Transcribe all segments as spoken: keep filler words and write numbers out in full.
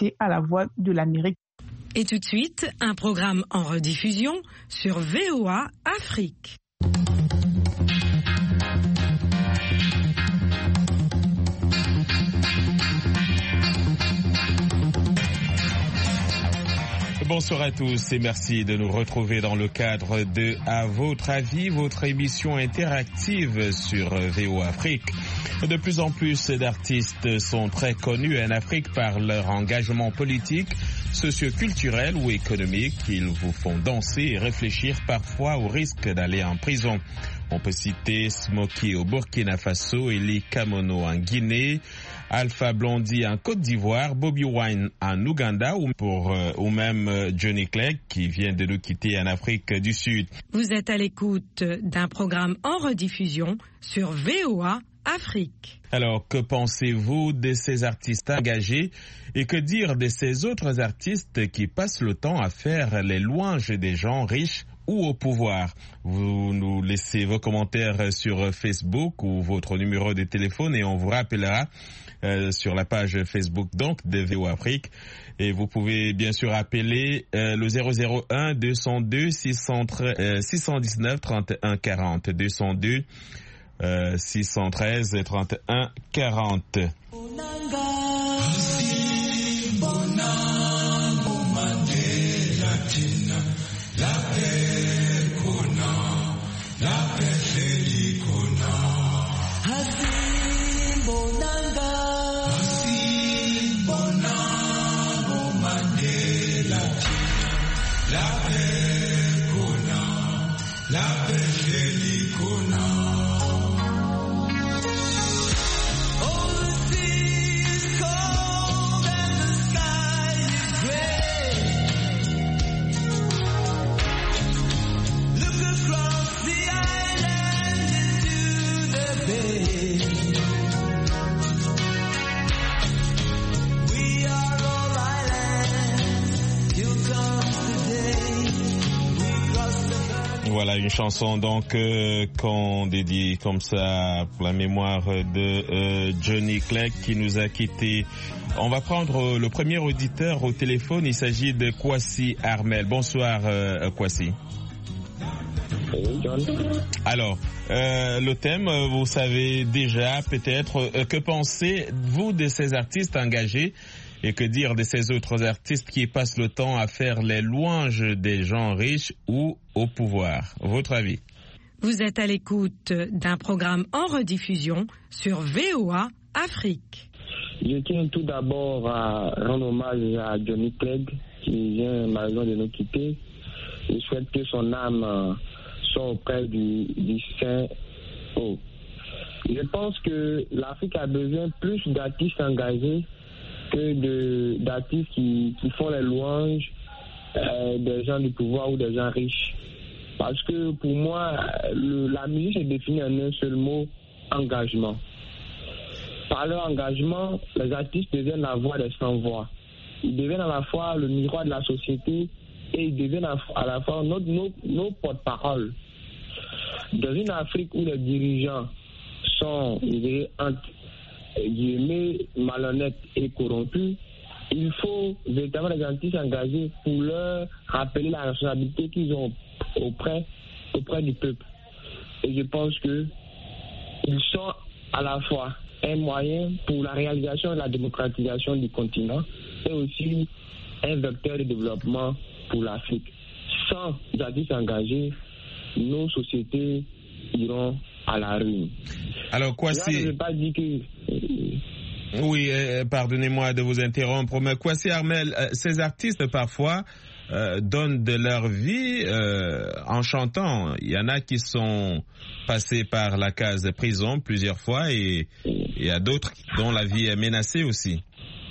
restez à la Voix de l'Amérique. Et tout de suite, un programme en rediffusion sur V O A Afrique. Bonsoir à tous et merci de nous retrouver dans le cadre de À votre avis, votre émission interactive sur V O A Afrique. De plus en plus d'artistes sont très connus en Afrique par leur engagement politique, socio-culturel ou économique. Ils vous font danser et réfléchir parfois au risque d'aller en prison. On peut citer Smokey au Burkina Faso, Eli Kamono en Guinée, Alpha Blondy en Côte d'Ivoire, Bobby Wine en Ouganda ou, pour, euh, ou même euh, Johnny Clegg qui vient de nous quitter en Afrique du Sud. Vous êtes à l'écoute d'un programme en rediffusion sur V O A Afrique. Alors, que pensez-vous de ces artistes engagés et que dire de ces autres artistes qui passent le temps à faire les louanges des gens riches ou au pouvoir? Vous nous laissez vos commentaires sur Facebook ou votre numéro de téléphone et on vous rappellera euh, sur la page Facebook donc de V O A Afrique. Et vous pouvez bien sûr appeler euh, le zéro zéro un deux zéro deux six un neuf trente et un quarante deux zéro deux Euh, six un trois trente et un quarante. Voilà une chanson donc euh, qu'on dédie comme ça pour la mémoire de euh, Johnny Clegg qui nous a quittés. On va prendre le premier auditeur au téléphone. Il s'agit de Kwasi Armel. Bonsoir euh, Kwasi. Alors, euh, le thème, vous savez déjà peut-être, euh, que pensez-vous de ces artistes engagés et que dire de ces autres artistes qui passent le temps à faire les louanges des gens riches ou au pouvoir? Votre avis? Vous êtes à l'écoute d'un programme en rediffusion sur V O A Afrique. Je tiens tout d'abord à rendre hommage à Johnny Clegg qui vient malheureusement de nous quitter. Je souhaite que son âme soit auprès du, du Saint-Haut. Je pense que l'Afrique a besoin plus d'artistes engagés que de, d'artistes qui, qui font les louanges euh, des gens du pouvoir ou des gens riches. Parce que pour moi, le, la musique est définie en un seul mot, engagement. Par leur engagement, les artistes deviennent la voix des sans-voix. Ils deviennent à la fois le miroir de la société et ils deviennent à, à la fois nos, nos, nos porte-paroles. Dans une Afrique où les dirigeants sont, je dirais, entre guillemets, malhonnêtes et corrompus, il faut véritablement les artistes engagés pour leur rappeler la responsabilité qu'ils ont auprès, auprès du peuple. Et je pense que ils sont à la fois un moyen pour la réalisation et la démocratisation du continent et aussi un vecteur de développement pour l'Afrique. Sans artistes engagés, nos sociétés iront à la ruine. Alors, quoi c'est... Je ne veux pas dire que... Oui, euh, pardonnez-moi de vous interrompre, mais Kwasi Armel, euh, ces artistes parfois euh, donnent de leur vie euh, en chantant. Il y en a qui sont passés par la case de prison plusieurs fois et il y a d'autres dont la vie est menacée aussi.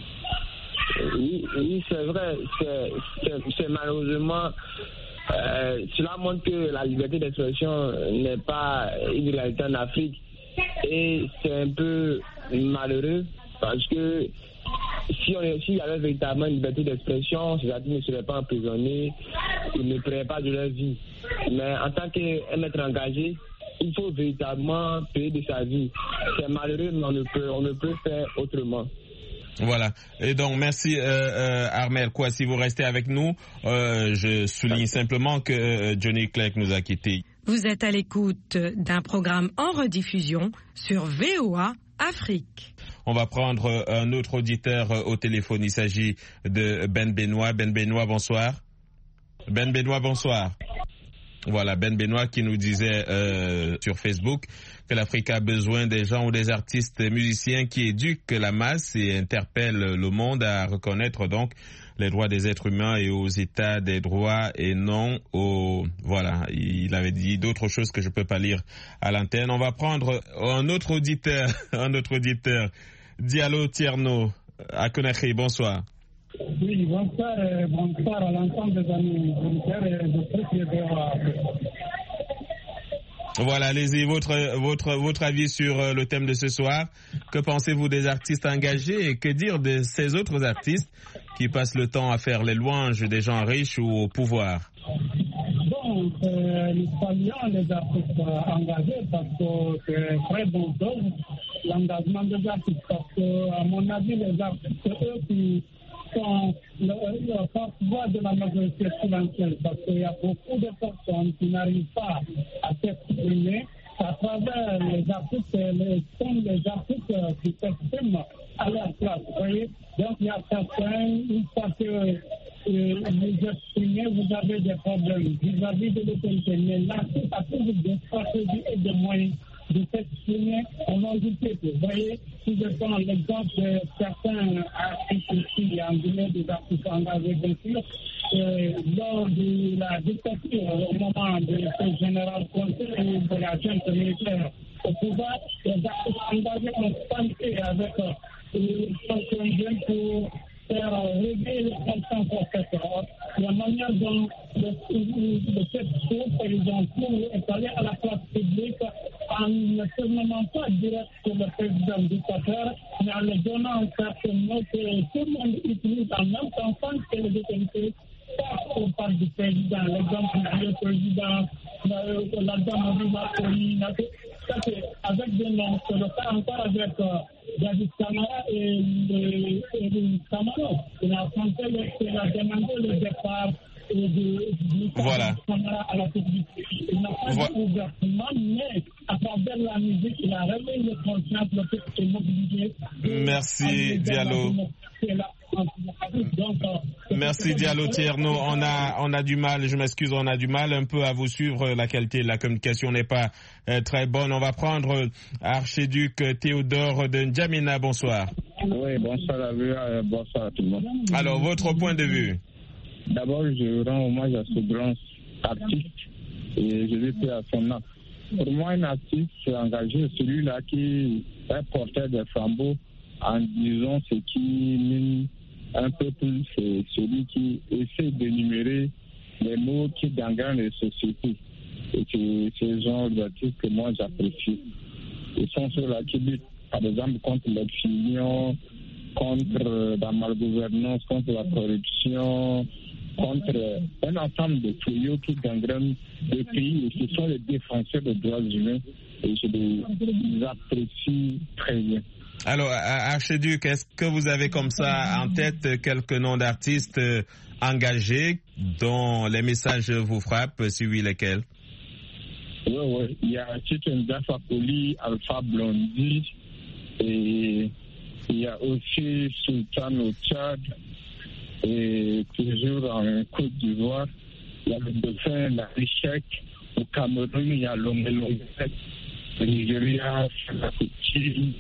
Oui, oui c'est vrai. C'est, c'est, c'est malheureusement... Euh, cela montre que la liberté d'expression n'est pas une réalité en Afrique. Et c'est un peu malheureux parce que si on s'il y avait véritablement une liberté d'expression, ces artistes ne seraient pas emprisonnés, ils ne paieraient pas de leur vie. Mais en tant qu'un maître engagé, il faut véritablement payer de sa vie. C'est malheureux, mais on ne peut, on ne peut faire autrement. Voilà. Et donc, merci euh, euh, Armel Kouassi, vous restez avec nous. Euh, je souligne simplement que euh, Johnny Clegg nous a quittés. Vous êtes à l'écoute d'un programme en rediffusion sur V O A Afrique. On va prendre un autre auditeur au téléphone. Il s'agit de Ben Benoît. Ben Benoît, bonsoir. Ben Benoît, bonsoir. Voilà, Ben Benoît qui nous disait euh, sur Facebook que l'Afrique a besoin des gens ou des artistes musiciens qui éduquent la masse et interpellent le monde à reconnaître donc les droits des êtres humains et aux états des droits et non aux... Voilà, il avait dit d'autres choses que je peux pas lire à l'antenne. On va prendre un autre auditeur, un autre auditeur, Diallo Tierno à Conakry. Bonsoir. Oui, bonsoir, euh, bonsoir à l'ensemble des amis auditeurs et je prie que Voilà, allez-y, votre, votre, votre avis sur euh, le thème de ce soir. Que pensez-vous des artistes engagés et que dire de ces autres artistes qui passent le temps à faire les louanges des gens riches ou au pouvoir? Bon, euh, nous saluons les artistes engagés parce que c'est très bon chose, l'engagement des artistes. Parce que, à mon avis, les artistes, eux qui sont le, le porte-voix de la majorité silencieuse, parce qu'il y a beaucoup de personnes qui n'arrivent pas à s'exprimer à travers les artistes, les sont les artistes qui s'expriment à leur place. Vous voyez? Donc il y a certains, une fois que euh, vous exprimez, vous avez des problèmes vis-à-vis de l'autorité. Mais l'artiste a toujours des stratégies et des moyens de s'exprimer au nom du peuple. Vous voyez, si je prends l'exemple de certains artistes ici, en Guinée, des artistes engagés, bien sûr, euh, lors de la dictature, au moment de ce général Conté ou de la junte militaire au pouvoir, les artistes engagés ont tenté avec certains jeunes pour faire régler les fonctions professionnelles. La manière dont le texte, ils ont pu étaler à la place publique en ne se nommant pas direct sur le président dictateur, mais en le donnant certains mots que tout le monde utilise en même temps sans que les autorités passent au parle du président. L'exemple du président, la dame Riva, ça c'est avec des noms, c'est le cas encore avec euh, David Camara et le Camara. Il a tenté, il a demandé le départ de, de voilà. Camara à la publicité. Il n'a pas voilà. dit ouvertement, mais à travers la musique, il a réveillé le conscience, le fait qu'il est mobilisé. Merci Diallo. Merci Diallo Tierno. On a, on a du mal, je m'excuse, on a du mal un peu à vous suivre. La qualité de la communication n'est pas euh, très bonne. On va prendre euh, Archiduc Théodore de N'Djamena. Bonsoir. Oui, bonsoir à vous, euh, bonsoir à tout le monde. Alors, votre point de vue? D'abord, je rends hommage à ce grand artiste et je vais faire à son nom. Pour moi, un artiste engagé, celui-là qui est porteur de flambeaux en disant ce qui mine un peu plus, c'est celui qui essaie d'énumérer les mots qui gangrènent les sociétés. Et c'est ce genre d'artistes que moi j'apprécie. Ils sont ceux-là qui luttent, par exemple, contre l'excision, contre la malgouvernance, contre la corruption, contre un ensemble de tuyaux qui gangrènent le pays. Et ce sont les défenseurs des droits humains et je les apprécie très bien. Alors, Archiduc, est-ce que vous avez comme ça en tête quelques noms d'artistes engagés dont les messages vous frappent, si oui, lesquels? Oui, oui. Il y a Chikenza Fakoli, Alpha Blondy, et il y a aussi Sultan au Tchad, et toujours en Côte d'Ivoire. Il y a le dauphin, la Richek. Au Cameroun, il y a l'Omelongue, au Nigeria, la Couture.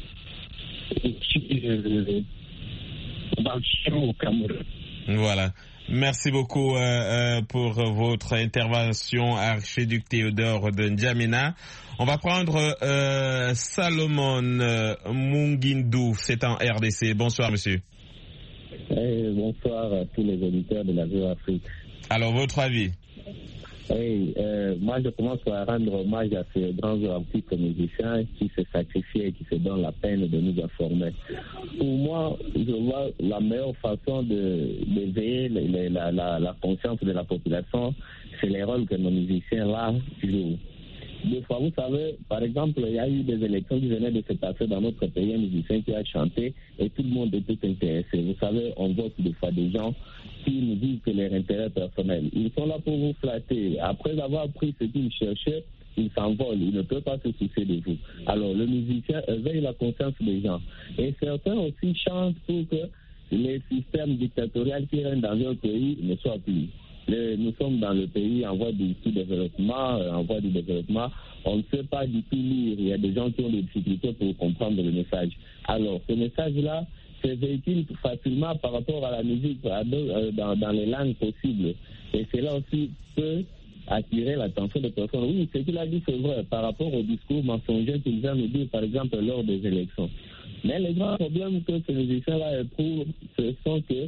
Au Cameroun. Voilà. Merci beaucoup euh, euh, pour votre intervention, Archiduc Théodore de N'Djamena. On va prendre euh, Salomon euh, Mungindou, c'est en R D C. Bonsoir, monsieur. Hey, bonsoir à tous les auditeurs de la V O A Afrique. Alors, votre avis? Oui, euh, moi je commence par rendre hommage à ces grands artistes musiciens qui se sacrifient et qui se donnent la peine de nous informer. Pour moi, je vois la meilleure façon de d'éveiller la, la, la conscience de la population, c'est les rôles que nos musiciens là jouent. des fois, vous savez, par exemple, il y a eu des élections qui venaient de se passer dans notre pays, un musicien qui a chanté et tout le monde était intéressé. Vous savez, on voit des fois des gens qui nous disent que leur intérêt personnel, ils sont là pour vous flatter. Après avoir pris ce qu'ils cherchaient, ils s'envolent, ils ne peuvent pas se soucier de vous. Alors, le musicien éveille la conscience des gens. Et certains aussi chantent pour que les systèmes dictatoriaux qui règnent dans un pays ne soient plus. Le, nous sommes dans le pays en voie du sous-développement, euh, en voie du développement. On ne sait pas du tout lire. Il y a des gens qui ont des difficultés pour comprendre le message. Alors, ce message-là se véhicule facilement par rapport à la musique à deux, euh, dans, dans les langues possibles. Et cela aussi peut attirer l'attention des personnes. Oui, ce qu'il a dit, c'est vrai, par rapport au discours mensonger qu'il vient nous dire, par exemple, lors des élections. Mais les grands problèmes que ces musiciens-là éprouvent, ce sont que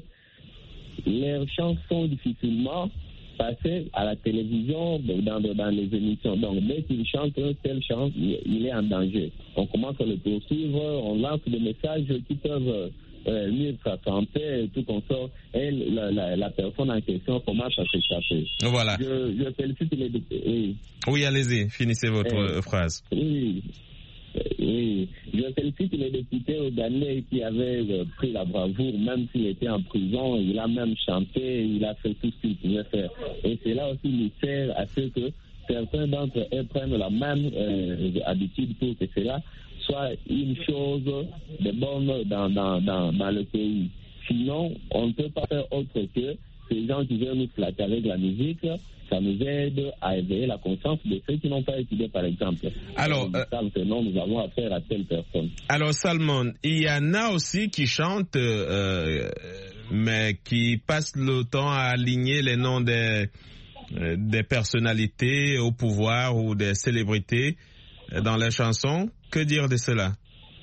leurs chansons difficilement passées à la télévision, dans, dans les émissions. Donc, dès qu'ils chantent un tel chant, il est en danger. On commence à le poursuivre, on lance des messages qui peuvent euh, nuire sa santé et tout comme ça. Et la, la, la personne en question commence à s'échapper. Voilà. Je, je félicite les députés. Oui, oui allez-y, finissez votre euh, phrase. Oui. Oui, je félicite les députés ougandais qui avaient euh, pris la bravoure, même s'il était en prison, il a même chanté, il a fait tout ce qu'il pouvait faire. Et cela aussi lui sert à ce que certains d'entre eux prennent la même euh, habitude pour que cela soit une chose de bonne dans, dans, dans, dans le pays. Sinon, on ne peut pas faire autre que ces gens qui viennent nous flatter avec la musique. Ça nous aide à éveiller la conscience de ceux qui n'ont pas étudié, par exemple. Alors, ils savent que non, nous avons affaire à telle personne. Alors, Salmon, il y en a aussi qui chantent, euh, mais qui passent le temps à aligner les noms des, euh, des personnalités au pouvoir ou des célébrités dans les chansons. Que dire de cela?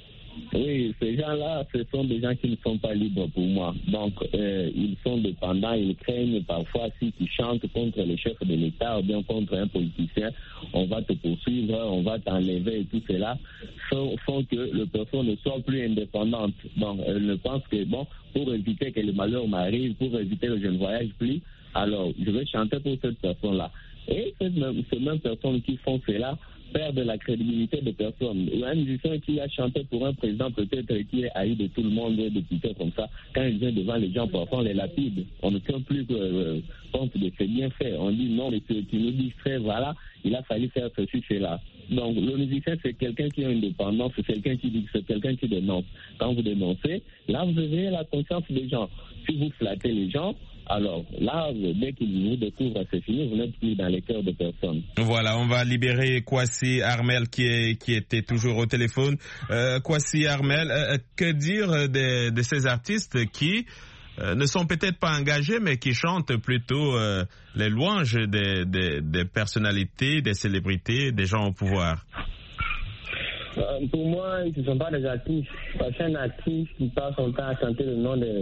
Oui, ces gens-là, ce sont des gens qui ne sont pas libres pour moi. Donc, euh, ils sont dépendants, ils craignent parfois si tu chantes contre le chef de l'État ou bien contre un politicien, on va te poursuivre, on va t'enlever et tout cela, font, font que le personne ne soit plus indépendante. Donc, elle ne pense que, bon, pour éviter que le malheur m'arrive, pour éviter que je ne voyage plus, alors je vais chanter pour cette personne-là. Et ces mêmes, ces mêmes personnes qui font cela perdent la crédibilité des personnes. Il y a un musicien qui a chanté pour un président peut-être qui est haï de tout le monde, des députés comme ça. Quand il vient devant les gens, parfois on les lapide. On ne tient plus euh, compte de ses bienfaits. On dit non, mais tu, tu nous distrais, voilà, il a fallu faire ceci, cela. Donc le musicien, c'est quelqu'un qui a une indépendance, c'est quelqu'un qui dit, c'est quelqu'un qui dénonce. Quand vous dénoncez, là vous éveillez la conscience des gens. Si vous flattez les gens, alors là, dès qu'ils vous découvrent, c'est fini, vous n'êtes plus dans les cœurs de personne. Voilà, on va libérer Kwasi Armel qui, est, qui était toujours au téléphone. Euh, Kwasi Armel, euh, que dire de, de ces artistes qui euh, ne sont peut-être pas engagés, mais qui chantent plutôt euh, les louanges des, des, des personnalités, des célébrités, des gens au pouvoir? euh, Pour moi, ils ne sont pas des artistes. Parce qu'un artiste qui passe son temps à chanter le nom de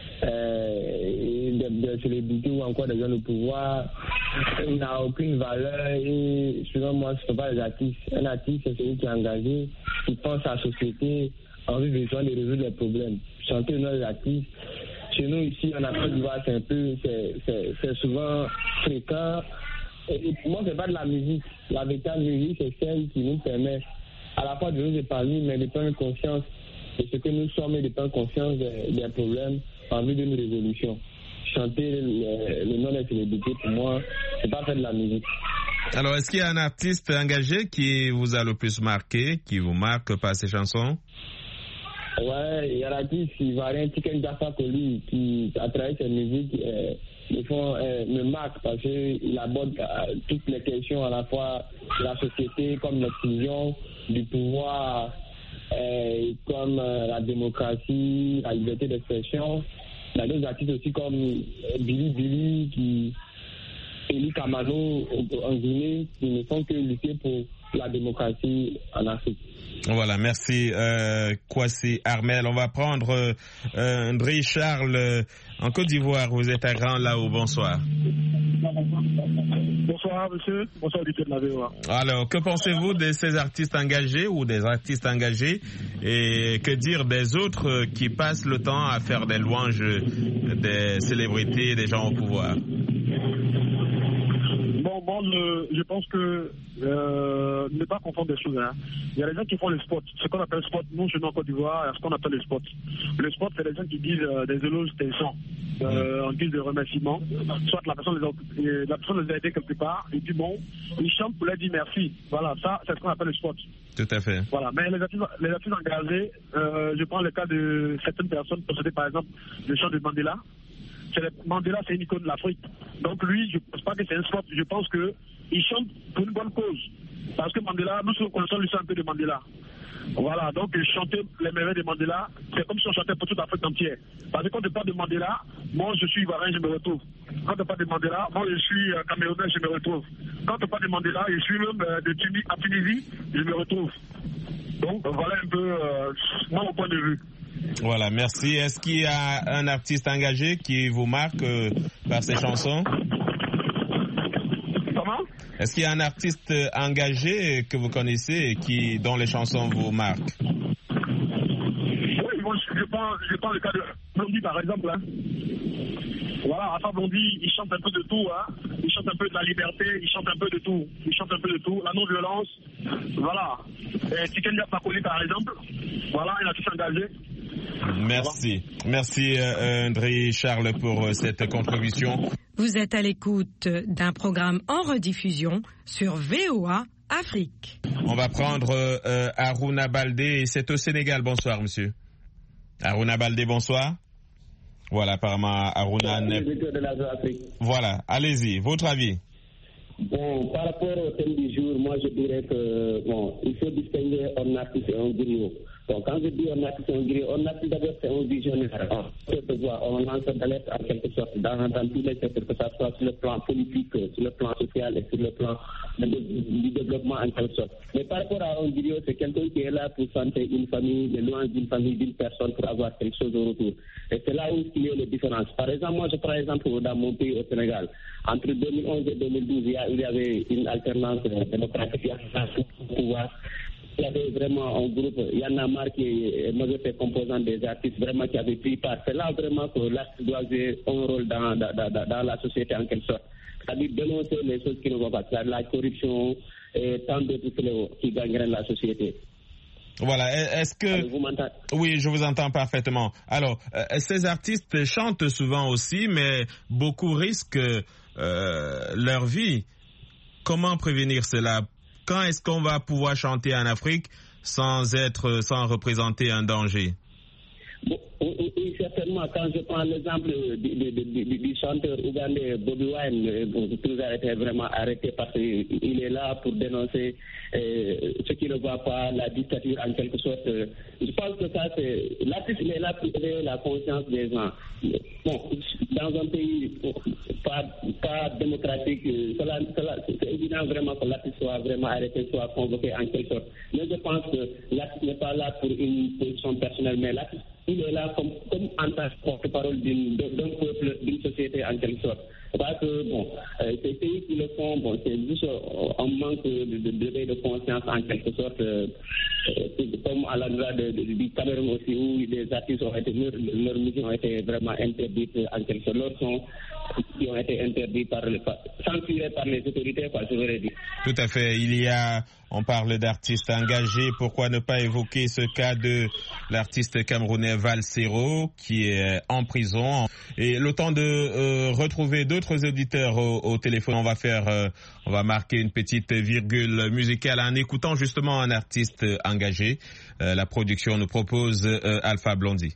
Euh, de, de célébrités ou encore des gens de pouvoir, il n'a aucune valeur et selon moi ce ne sont pas des artistes. Un artiste c'est celui qui est engagé, qui pense à la société, a envie besoin de résoudre les problèmes. Chanter le nom des artistes, chez nous ici en Afrique du Nord c'est un peu, c'est, c'est, c'est souvent fréquent. Et pour moi c'est pas de la musique. La véritable musique c'est celle qui nous permet à la fois de nous épargner mais de prendre conscience de ce que nous sommes et de prendre conscience des, des problèmes en vue d'une révolution. Chanter le, le nom des célébrités, pour moi, c'est pas faire de la musique. Alors, est-ce qu'il y a un artiste engagé qui vous a le plus marqué, qui vous marque par ses chansons? Ouais, il y a l'artiste ivoirien Tiken Jah Fakoly qui, à travers ses musiques, euh, me, font, euh, me marque parce qu'il aborde euh, toutes les questions à la fois de la société, comme l'exclusion, du pouvoir, euh, comme euh, la démocratie, la liberté d'expression. Il y a d'autres artistes aussi comme Billy Billy, qui, Eli Kamano en Guinée, qui ne font que lutter pour la démocratie en Afrique. Voilà, merci euh, Kwasi Armel. On va prendre euh, Ndri Charles euh, en Côte d'Ivoire. Vous êtes à Grand Lao. Bonsoir. Bonsoir monsieur, bonsoir auditeur de la V O A. Alors, que pensez-vous de ces artistes engagés ou des artistes engagés et que dire des autres qui passent le temps à faire des louanges des célébrités et des gens au pouvoir? Bon, Bon, bon le, je pense que euh, ne pas confondre des choses. Hein. Il y a des gens qui font le sport, ce qu'on appelle sport. Nous, chez nous en Côte d'Ivoire, il y a ce qu'on appelle le sport. Le sport, c'est des gens qui disent euh, des éloges, des chants, euh, en guise de remerciement. Soit la personne les a, la personne les a aidés quelque part, et puis bon, ils chantent pour leur dire merci. Voilà, ça, c'est ce qu'on appelle le sport. Tout à fait. Voilà, mais les artistes, les artistes engagés, euh, je prends le cas de certaines personnes, possédées par exemple le chant de Mandela. C'est le, Mandela, c'est une icône de l'Afrique. Donc lui, je ne pense pas que c'est un sport. Je pense qu'il chante pour une bonne cause. Parce que Mandela, nous sommes connaissons le chant un peu de Mandela. Voilà, donc chanter les merveilles de Mandela, c'est comme si on chantait pour toute l'Afrique entière. Parce que quand on parle de Mandela, moi je suis ivoirien, je me retrouve. Quand on parle de Mandela, moi je suis euh, camerounais, je me retrouve. Quand on parle de Mandela, je suis même euh, de Tunisie, à Tunisie, je me retrouve. Donc voilà un peu euh, mon point de vue. Voilà, merci. Est-ce qu'il y a un artiste engagé qui vous marque euh, par ses chansons? Comment? Est-ce qu'il y a un artiste engagé que vous connaissez et qui, dont les chansons vous marquent? Oui, moi je prends, je prends le cas de Blondie par exemple. Hein. Voilà, Alpha Blondie, il chante un peu de tout. Hein. Il chante un peu de la liberté, il chante un peu de tout. Il chante un peu de tout. La non-violence, voilà. Tikendia Pakoli par exemple, voilà, un artiste engagé. Merci. Merci euh, André Charles pour euh, cette contribution. Vous êtes à l'écoute d'un programme en rediffusion sur V O A Afrique. On va prendre euh, Aruna Baldé, c'est au Sénégal. Bonsoir monsieur. Aruna Baldé, bonsoir. Voilà, apparemment Aruna... Voilà, allez-y, votre avis. Bon, par rapport au thème du jour, moi je dirais que bon, il faut distinguer un artiste et un griot. Donc quand je dis un artiste et un griot, un artiste d'abord c'est un visionnaire. On lance d'alerte en quelque sorte dans, dans tous les secteurs, que ce soit sur le plan politique, sur le plan social et sur le plan du développement en quelque sorte. Mais par rapport à un griot, c'est quelqu'un qui est là pour santer une famille, le loin d'une famille, d'une personne pour avoir quelque chose au retour. Et c'est là où il y a les différences. Par exemple, moi je prends l'exemple dans mon pays au Sénégal. Entre deux mille onze et deux mille douze, il y, a, il y avait une alternance démocratique au pouvoir. Il y avait vraiment un groupe, Y'en a marre qui est majorité composante des artistes vraiment qui avaient pris part. C'est là vraiment que l'artiste doit jouer un rôle dans, dans, dans, dans la société en quelque sorte. C'est-à-dire dénoncer les choses qui ne vont pas, c'est-à-dire la corruption et tant d'autres fléaux qui gagneraient la société. Voilà, est-ce que... Alors, vous m'entendez? Oui, je vous entends parfaitement. Alors, euh, ces artistes chantent souvent aussi, mais beaucoup risquent euh, leur vie. Comment prévenir cela? Quand est-ce qu'on va pouvoir chanter en Afrique sans être, sans représenter un danger? Bon, oui, oui, certainement. Quand je prends l'exemple du, du, du, du chanteur ougandais Bobi Wine, bon, tout a été vraiment arrêté parce qu'il est là pour dénoncer euh, ce qui ne va pas, la dictature en quelque sorte. Je pense que ça, c'est... L'artiste, il est là pour éveiller la conscience des gens. Bon, dans un pays pas, pas démocratique, cela, cela, c'est évident vraiment que l'artiste soit vraiment arrêté, soit convoqué en quelque sorte. Mais je pense que l'artiste n'est pas là pour une position personnelle, mais l'artiste, il est là comme, comme en tant que porte-parole d'un peuple, d'une société en quelque sorte. Parce que, bon, euh, ces pays qui le font, bon, c'est juste un manque de, de, de, de conscience en quelque sorte, euh, comme à l'endroit du Cameroun aussi, où des artistes ont été, leurs leur musiques ont été vraiment interdites en quelque sorte. Leurs sons qui ont été interdits par, par censurés par les autorités, quoi, je voudrais dire. Tout à fait. Il y a, on parle d'artistes engagés. Pourquoi ne pas évoquer ce cas de l'artiste camerounais Valsero qui est en prison? Et le temps de euh, retrouver d'autres auditeurs au, au téléphone, on va faire, euh, on va marquer une petite virgule musicale en écoutant justement un artiste engagé. Euh, la production nous propose euh, Alpha Blondie.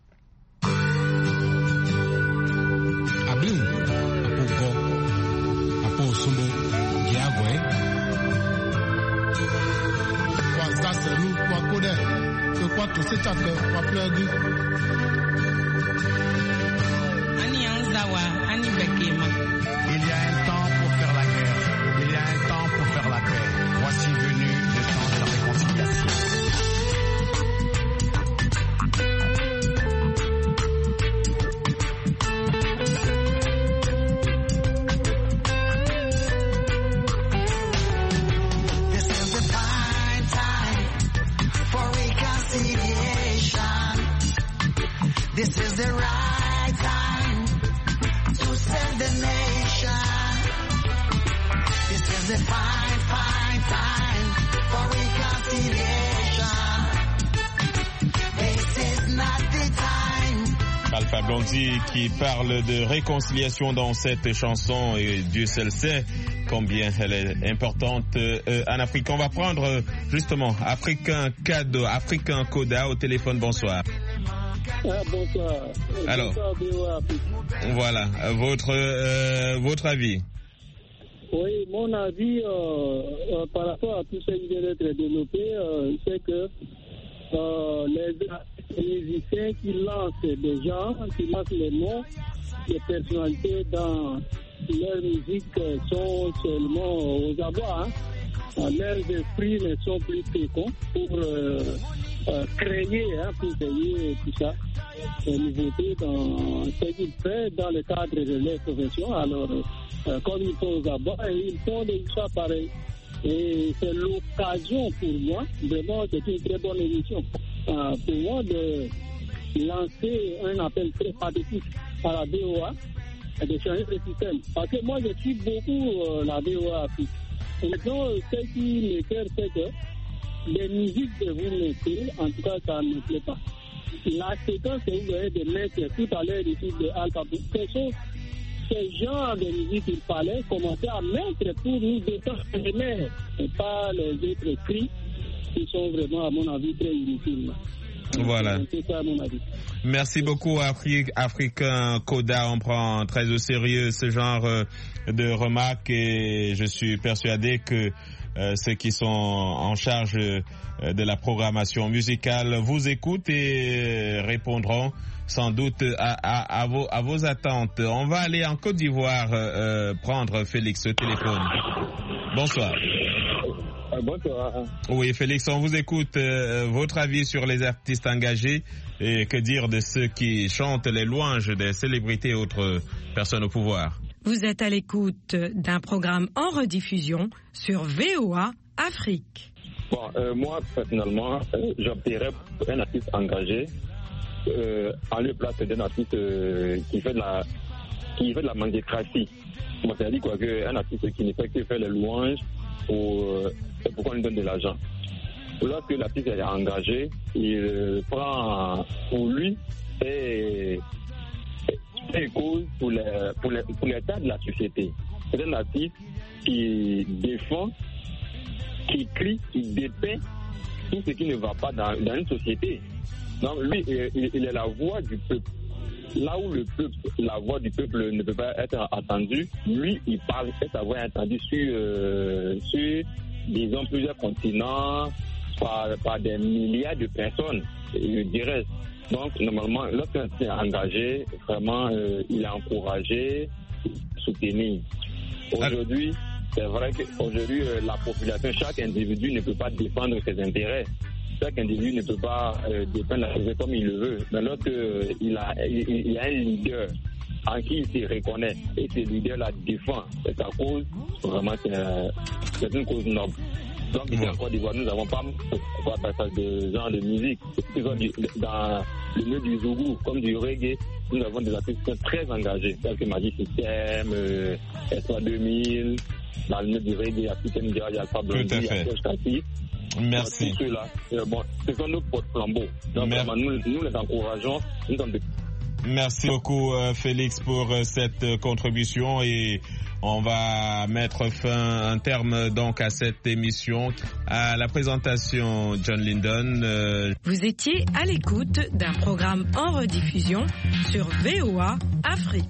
Il y a un temps pour faire la guerre, il y a un temps pour faire la paix. Voici venu le temps de la réconciliation. This is the time, time for reconciliation. a fine, fine time for reconciliation. This is not the time. Alpha Blondy qui parle de réconciliation dans cette chanson et Dieu seul sait combien elle est importante euh, en Afrique. On va prendre euh, justement Africain Cadeau, Africain Coda au téléphone. Bonsoir. Ah, bonsoir. Alors, bonsoir, voilà, votre, euh, votre avis. Oui, mon avis euh, euh, par rapport à tout ce qui vient d'être développé, euh, c'est que euh, les, les musiciens qui lancent des gens, qui lancent les noms des personnalités dans leur musique sont seulement aux abois. Hein. Leurs esprits ne sont plus féconds pour euh, euh, créer, hein, pour créer tout ça, des nouveautés dans ce qu'ils font dans le cadre de leur profession. Alors, euh, comme ils sont aux abois, ils font des choix pareils. Et c'est l'occasion pour moi, vraiment, c'est une très bonne émission, euh, pour moi de lancer un appel très pathétique à la B O A et de changer le système. Parce que moi, je suis beaucoup euh, la B O A Afrique. Maintenant, ce qui m'écoeure, c'est que les musiques que vous mettez, en tout cas, ça ne me plaît pas. La séquence que vous venez de mettre tout à l'heure ici de Alpha, ce sont ces genres de musique qu'il fallait commencer à mettre pour nous déterminer, et pas les autres cris qui sont vraiment, à mon avis, très inutiles. Voilà. C'est ça, à mon avis. Merci beaucoup, Afri- Africain Coda. On prend très au sérieux ce genre euh, de remarques et je suis persuadé que euh, ceux qui sont en charge euh, de la programmation musicale vous écoutent et répondront sans doute à, à, à, vos, à vos attentes. On va aller en Côte d'Ivoire euh, prendre Félix au téléphone. Bonsoir. Euh, bonsoir. Oui, Félix, on vous écoute. Euh, votre avis sur les artistes engagés et que dire de ceux qui chantent les louanges des célébrités et autres personnes au pouvoir? Vous êtes à l'écoute d'un programme en rediffusion sur V O A Afrique. Bon, euh, moi, personnellement, euh, j'opterais pour un artiste engagé euh, en lieu place d'un artiste euh, qui fait de la qui fait de la mendicratie. Moi, c'est-à-dire quoi, qu'un artiste qui ne fait que faire les louanges pour, euh, pour qu'on lui donne de l'argent. Lorsque l'artiste est engagé, il euh, prend pour lui et, et cause pour les, pour, les, pour l'état de la société. C'est un artiste qui défend, qui crie, qui dépeint tout ce qui ne va pas dans, dans une société. Donc lui, il, il est la voix du peuple. Là où le peuple, la voix du peuple ne peut pas être entendue, lui, il parle et sa voix est entendue sur, euh, sur disons, plusieurs continents, par, par des milliards de personnes, je dirais. Donc, normalement, lorsqu'un est engagé, vraiment, euh, il est encouragé, soutenu. Aujourd'hui, c'est vrai qu'aujourd'hui, euh, la population, chaque individu ne peut pas défendre ses intérêts. Chaque individu ne peut pas euh, défendre la société comme il le veut. Mais lorsqu'il euh, a, il, il a un leader en qui il se reconnaît et ce leader la défend, c'est sa cause, vraiment, c'est, euh, c'est une cause noble. Donc, ici en Côte d'Ivoire, nous n'avons pas de genre de musique. Dans le milieu du zougou, comme du reggae, nous avons des artistes très engagés, tels que Magic System, euh, S trois deux mille, dans le milieu du reggae, Africaine Jazz, Alpha Blondy, Alpha Kati. Merci. Tous ceux-là, euh, bon, ce sont nos porte-flambeaux. Donc, Mer- vraiment, nous, nous les encourageons. Nous sommes de... Merci beaucoup, euh, Félix, pour euh, cette euh, contribution et on va mettre fin, un terme donc à cette émission. À la présentation, John Lyndon. Euh... Vous étiez à l'écoute d'un programme en rediffusion sur V O A Afrique.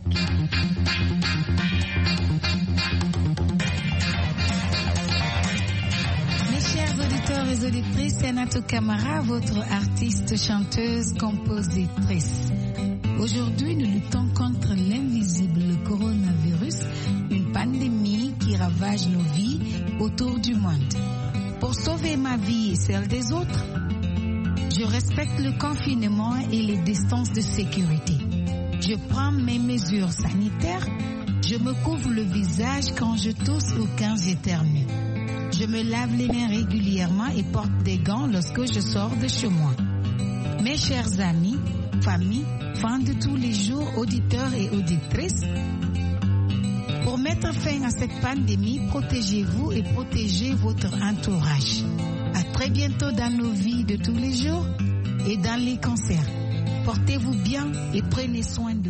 Mes chers auditeurs et auditrices, c'est Nato Camara, votre artiste, chanteuse, compositrice. Aujourd'hui, nous luttons contre l'invisible coronavirus, une pandémie qui ravage nos vies autour du monde. Pour sauver ma vie et celle des autres, je respecte le confinement et les distances de sécurité. Je prends mes mesures sanitaires, je me couvre le visage quand je tousse ou quand j'éternue. Je me lave les mains régulièrement et porte des gants lorsque je sors de chez moi. Mes chers amis, famille, fans de tous les jours, auditeurs et auditrices, pour Pour mettre fin à cette pandémie, protégez-vous et protégez votre entourage. À très bientôt dans nos vies de tous les jours et dans les concerts. Portez-vous bien et prenez soin de